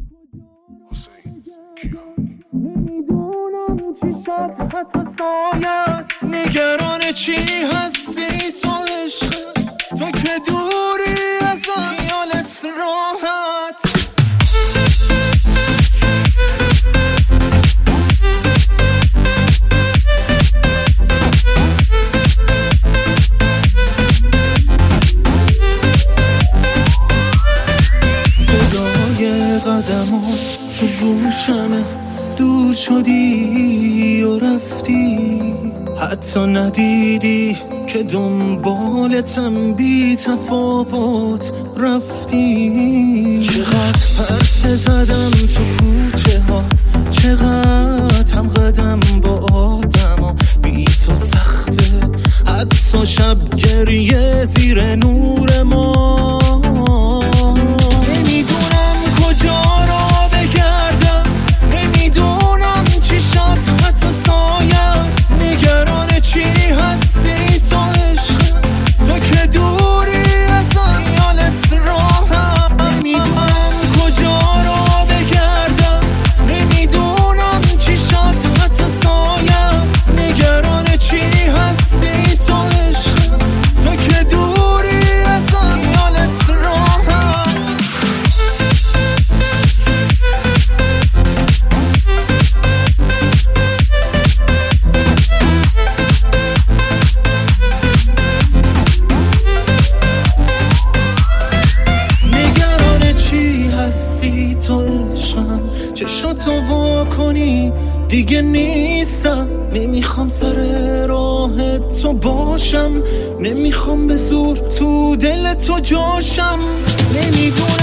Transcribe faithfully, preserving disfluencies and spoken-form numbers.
نمیدونم چی شد حتی سایت، نگران چی هستی تو عشق، تو که دوری از خیالت راحت. صدای قدمات تو گوشمه، دور شدی و رفتی، حتی ندیدی که دنبالتم بی تفاوت رفتی. چقدر پرسه زدم تو کوچه ها، چقدر هم قدم با آدم ها، بی تو سخته حتی شب گریه زیر نور ما. نمیدونم کجا را بگردم، نمیدونم چی شد حتی سایم، نگران چی هستی تو عشق، تو که دوری از خیالت راحت. نمیدونم کجا را بگردم، نمیدونم چی شد حتی سایم، نگران چی هستی تو عشق، تو که دوری از خیالت راحت. تو عشقم چشاتو وا کنی دیگه نیستم، نمیخوام سر راه تو باشم، نمیخوام به زور تو دل تو جاشم. نمیدونم